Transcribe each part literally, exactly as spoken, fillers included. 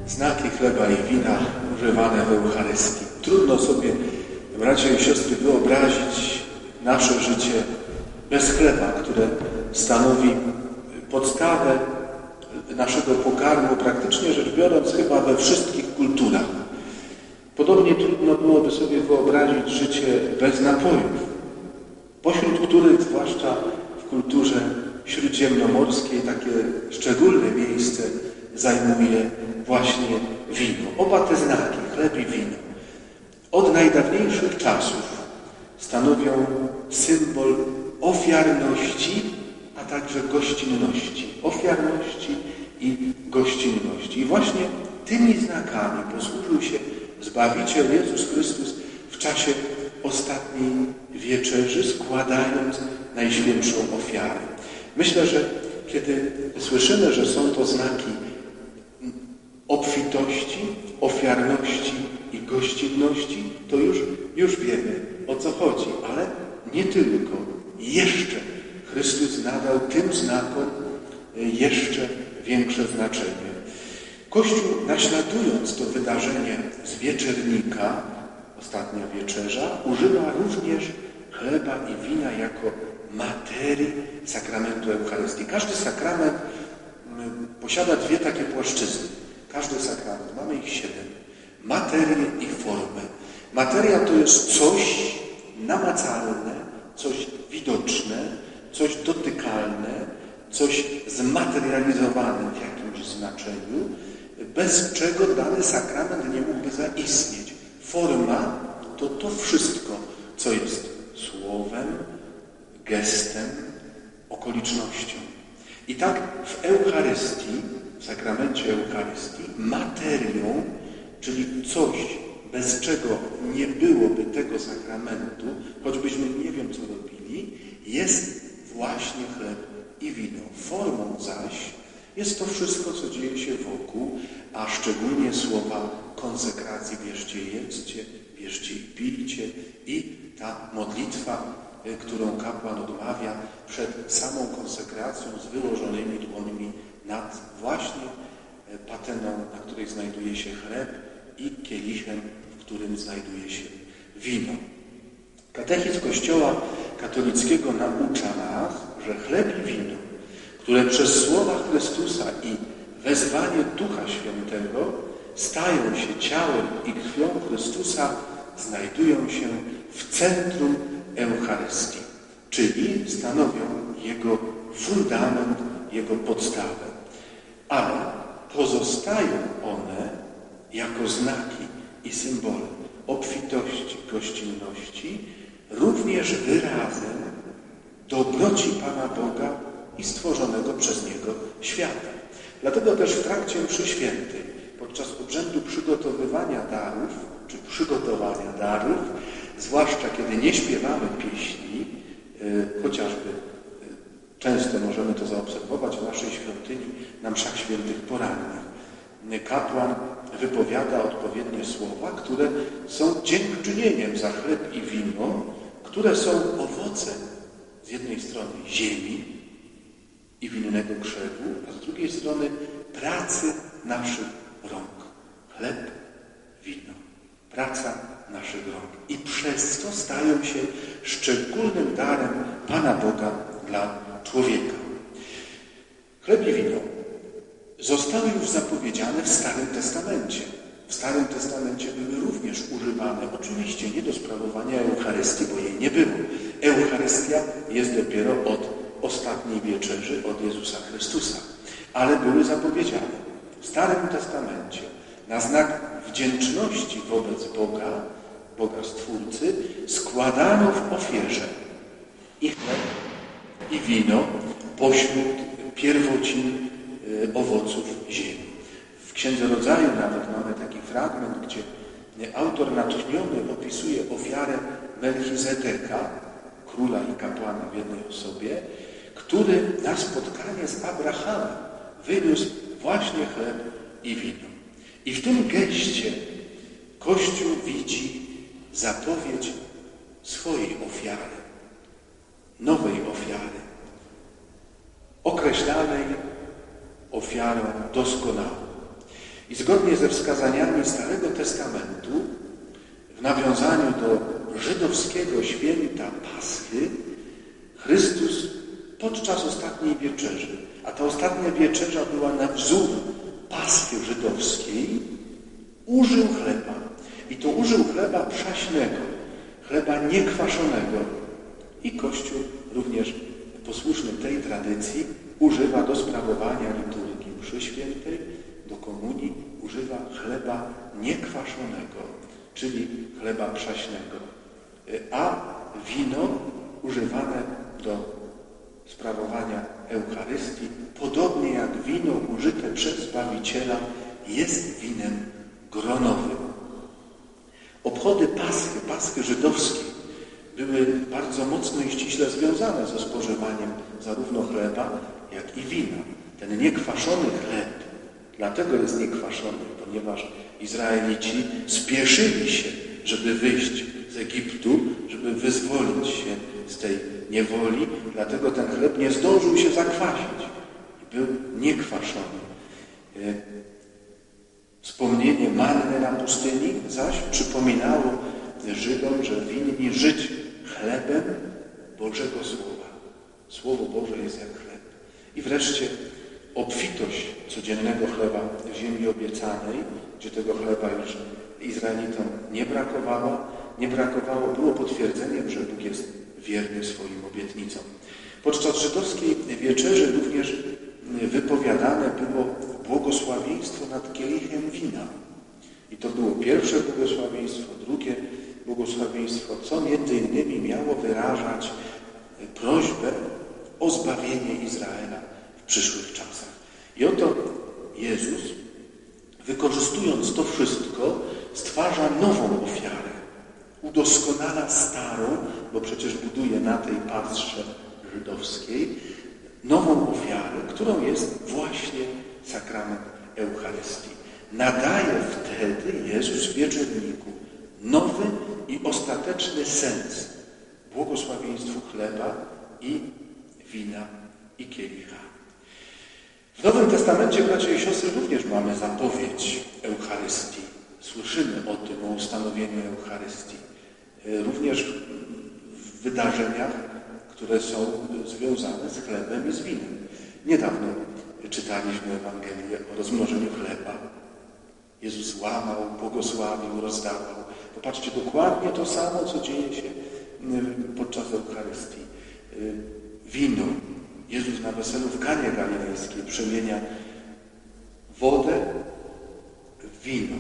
znaki chleba i wina używane w Eucharystii. Trudno sobie, bracia i siostry, wyobrazić nasze życie bez chleba, które stanowi podstawę naszego pokarmu, praktycznie rzecz biorąc, chyba we wszystkich kulturach. Podobnie trudno byłoby sobie wyobrazić życie bez napojów, pośród których, zwłaszcza w kulturze śródziemnomorskiej, takie szczególne miejsce zajmuje właśnie wino. Oba te znaki, chleb i wino, od najdawniejszych czasów stanowią symbol ofiarności, a także gościnności. Ofiarności i gościnności. I właśnie tymi znakami posłużył się Zbawiciel Jezus Chrystus w czasie ostatniej wieczerzy, składając Najświętszą ofiarę. Myślę, że kiedy słyszymy, że są to znaki obfitości, ofiarności i gościnności, to już, już wiemy, o co chodzi. Ale nie tylko. Jeszcze Chrystus nadał tym znakom jeszcze większe znaczenie. Kościół, naśladując to wydarzenie z wieczernika, ostatnia wieczerza, używa również chleba i wina jako materii sakramentu Eucharystii. Każdy sakrament posiada dwie takie płaszczyzny. Każdy sakrament, mamy ich siedem. Materię i formę. Materia to jest coś namacalne, coś widoczne, coś dotykalne, coś zmaterializowane w jakimś znaczeniu, bez czego dany sakrament nie mógłby zaistnieć. Forma to to wszystko, co jest słowem, gestem, okolicznością. I tak w Eucharystii, w sakramencie Eucharystii, materią, czyli coś, bez czego nie byłoby tego sakramentu, choćbyśmy nie wiem, co robili, jest właśnie chleb i wino. Formą zaś jest to wszystko, co dzieje się wokół, a szczególnie słowa konsekracji: bierzcie i jedzcie, bierzcie i pijcie, i ta modlitwa, którą kapłan odmawia przed samą konsekracją z wyłożonymi dłońmi nad właśnie pateną, na której znajduje się chleb, i kielichem, w którym znajduje się wino. Katechizm Kościoła katolickiego naucza nas, że chleb i wino, które przez słowa Chrystusa i wezwanie Ducha Świętego stają się ciałem i krwią Chrystusa, znajdują się w centrum Eucharystii, czyli stanowią Jego fundament, Jego podstawę. Ale pozostają one jako znaki i symbole obfitości, gościnności, również wyrazem dobroci Pana Boga i stworzonego przez Niego świata. Dlatego też w trakcie mszy świętej, podczas obrzędu przygotowywania darów, czy przygotowania darów, zwłaszcza kiedy nie śpiewamy pieśni, yy, chociażby yy, często możemy to zaobserwować w naszej świątyni na mszach świętych porannych, kapłan wypowiada odpowiednie słowa, które są dziękczynieniem za chleb i wino, które są owocem z jednej strony ziemi i winnego krzewu, a z drugiej strony pracy naszych rąk. Chleb, wino. Praca naszych rąk. I przez to stają się szczególnym darem Pana Boga dla człowieka. Chleb i wino zostały już zapowiedziane w Starym Testamencie. W Starym Testamencie były również używane, oczywiście nie do sprawowania Eucharystii, bo jej nie było. Eucharystia jest dopiero od ostatniej wieczerzy, od Jezusa Chrystusa. Ale były zapowiedziane w Starym Testamencie na znak wdzięczności wobec Boga, Boga Stwórcy, składano w ofierze i chleb, i wino pośród pierwocin owoców ziemi. W Księdze Rodzaju nawet mamy taki fragment, gdzie autor natchniony opisuje ofiarę Melchizedeka, króla i kapłana w jednej osobie, który na spotkanie z Abrahamem wyniósł właśnie chleb i wino. I w tym geście Kościół widzi zapowiedź swojej ofiary, nowej ofiary, określanej ofiarą doskonałą. I I zgodnie ze wskazaniami Starego Testamentu, w nawiązaniu do żydowskiego święta Paschy, Chrystus podczas ostatniej wieczerzy, a ta ostatnia wieczerza była na wzór Paschy żydowskiej, użył chleba. I to użył chleba przaśnego, chleba niekwaszonego. I Kościół również posłuszny tej tradycji używa do sprawowania liturgii mszy świętej, do komunii, używa chleba niekwaszonego, czyli chleba przaśnego. A wino używane do sprawowania Eucharystii, podobnie jak wino użyte przez Zbawiciela, jest winem gronowym. Obchody Paschy, Paschy żydowskiej, były bardzo mocno i ściśle związane ze spożywaniem zarówno chleba, jak i wina. Ten niekwaszony chleb, dlatego jest niekwaszony, ponieważ Izraelici spieszyli się, żeby wyjść z Egiptu, żeby wyzwolić się z tej niewoli, dlatego ten chleb nie zdążył się zakwasić i był niekwaszony. Wspomnienie manny na pustyni zaś przypominało Żydom, że winni żyć chlebem Bożego Słowa. Słowo Boże jest jak chleb. I wreszcie obfitość codziennego chleba w ziemi obiecanej, gdzie tego chleba już Izraelitom nie brakowało, nie brakowało, było potwierdzeniem, że Bóg jest wierny swoim obietnicom. Podczas żydowskiej wieczerzy również wypowiadane było błogosławieństwo nad kielichem wina. I to było pierwsze błogosławieństwo, drugie błogosławieństwo, co między innymi miało wyrażać prośbę o zbawienie Izraela w przyszłych czasach. I oto Jezus, wykorzystując to wszystko, stwarza nową ofiarę. Udoskonala starą, bo przecież buduje na tej pastrze żydowskiej, nową ofiarę, którą jest właśnie sakrament Eucharystii. Nadaje wtedy Jezus wieczerniku nowy i ostateczny sens błogosławieństwu chleba i wina i kielicha. W Nowym Testamencie, bracia i siostry, również mamy zapowiedź Eucharystii. Słyszymy o tym, o ustanowieniu Eucharystii. Również w wydarzeniach, które są związane z chlebem i z winem. Niedawno czytaliśmy Ewangelię o rozmnożeniu chleba. Jezus łamał, błogosławił, rozdawał. Popatrzcie, dokładnie to samo, co dzieje się podczas Eucharystii. Wino. Jezus na weselu w Kanie Galilejskiej przemienia wodę w wino.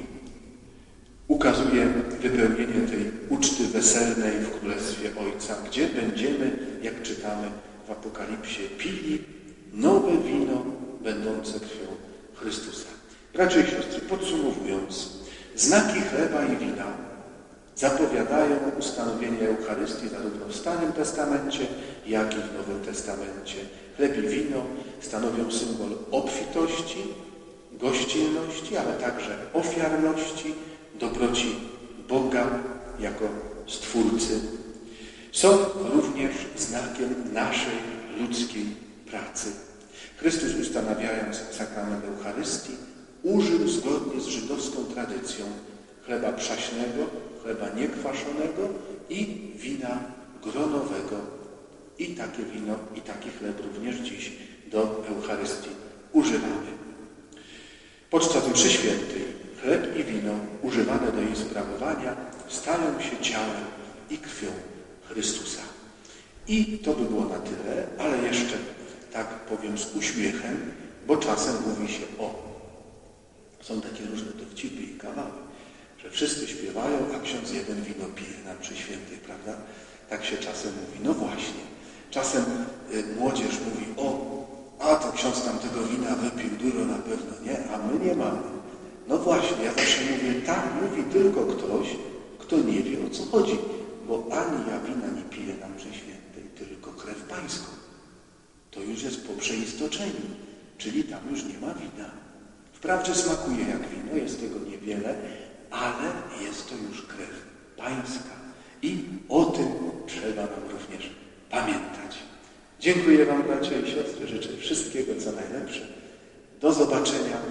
Ukazuje wypełnienie tej uczty weselnej w Królestwie Ojca, gdzie będziemy, jak czytamy w Apokalipsie, pili nowe wino będące krwią Chrystusa. Bracia i siostry, podsumowując, znaki chleba i wina zapowiadają ustanowienie Eucharystii zarówno w Starym Testamencie, jak i w Nowym Testamencie. Chleb i wino stanowią symbol obfitości, gościnności, ale także ofiarności, dobroci Boga jako Stwórcy. Są również znakiem naszej ludzkiej pracy. Chrystus, ustanawiając sakrament Eucharystii, użył zgodnie z żydowską tradycją chleba przaśnego, chleba niekwaszonego i wina gronowego. I takie wino, i taki chleb również dziś do Eucharystii używamy. Podczas mszy świętej chleb i wino używane do jej sprawowania stają się ciałem i krwią Chrystusa. I to by było na tyle, ale jeszcze tak powiem z uśmiechem, bo czasem mówi się o. Są takie różne dowcipy i kawały, że wszyscy śpiewają, a ksiądz jeden wino pije na mszy świętej, prawda? Tak się czasem mówi. No właśnie. Czasem y, młodzież mówi, o, a to ksiądz tam tego wina wypił dużo na pewno, nie? A my nie mamy. No właśnie, ja zawsze mówię, tak mówi tylko ktoś, kto nie wie, o co chodzi. Bo ani ja wina nie piję na mszy świętej, tylko krew pańską. To już jest po przeistoczeniu, czyli tam już nie ma wina. Wprawdzie smakuje jak wino, jest tego niewiele, ale jest to już krew pańska. I o tym trzeba nam również pamiętać. Dziękuję wam, bracia i siostry, życzę wszystkiego, co najlepsze. Do zobaczenia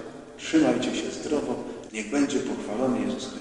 Trzymajcie się zdrowo. Niech będzie pochwalony Jezus Chrystus.